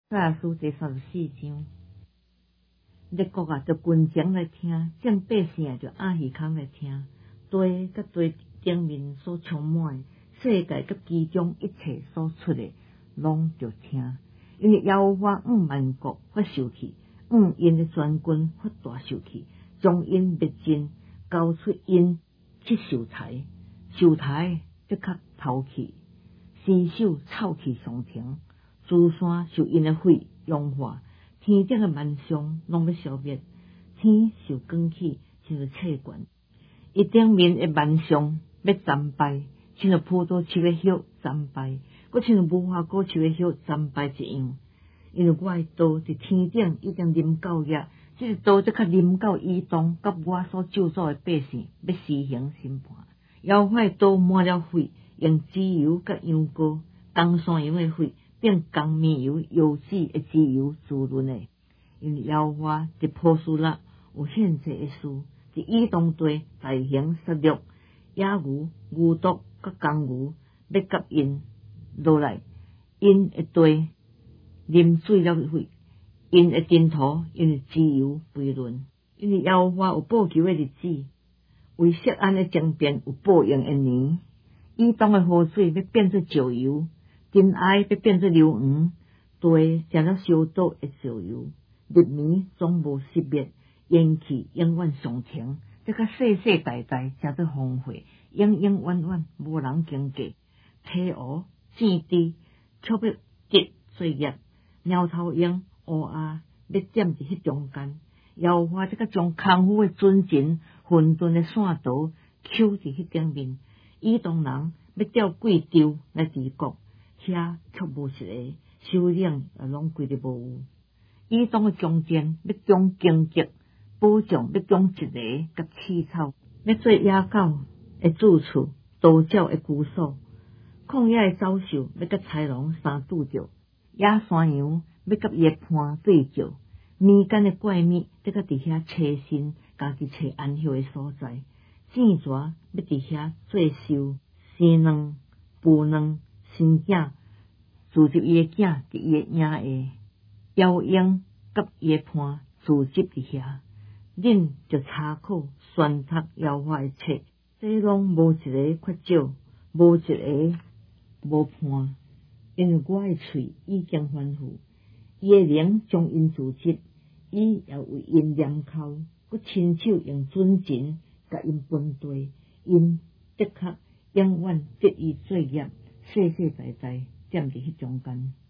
萨书第34章，列国啊，就群情来听；正百姓啊，就暗耳孔来听。地甲地顶面所充满的，世界甲其中一切所出的，拢就听。因为耶和华万国发受气，因的全军发大受气，将因灭尽，交出因去受财。受财即刻抛弃，尸首臭气上腾。珠山受因的火融化，天顶的万象拢要消灭，天受光起，像着册管。伊顶面的万象要惨败，像着葡萄树的叶惨败，搁像着无花果树的叶惨败一样。因为我的刀伫天顶已经临到也，这个刀即刻临到以东，甲我所救助的百姓要施行审判。耶和华的刀满了火，用脂油甲羊羔、红山羊的血，并红面油、油脂的脂油滋润的。因为耶和华伫波斯拉有献祭的事，伫以东地大行杀戮，野牛、牛犊甲公牛要甲因落来，因的地啉水了血，因的尘土因为脂油肥润。因为耶和华有报仇的日子，为锡安的争辩有报应的年。以东的河水要变做石油，真爱要变做硫黄，地成了烧倒的石油，日暝总无熄灭，烟气永远上腾，这个世世代代成做荒废，永永远远无人经过。体乌箭猪却要得罪孽，猫头鹰乌鸦要踮伫迄中间。耶和华即个将空虚的准绳、混沌的线道扣伫迄顶面。以东人要钓贵州来治国，遐却无一个，首领也拢规日无有。以东的中间要种荆棘，保障要种一个甲起草，要做野狗的住处，盗鸟的居所。旷野的走兽要甲豺狼相拄着，野山羊要甲伊的伴对照。民间的怪物要甲伫遐栖身，家己找安息的所在。箭蛇要伫遐做寿、生卵、孵卵、生囝，自集伊的囝伫伊的影下。妖鹰甲伊的伴自集伫遐，恁就查考宣读耶和华的册，这拢无一个缺少，无一个无伴。因为我的喙已经吩咐，伊的灵将因自集，伊也为因念口，佮亲手用准绳甲因分地，因的确永远得以罪孽，世世代代踮伫迄中间。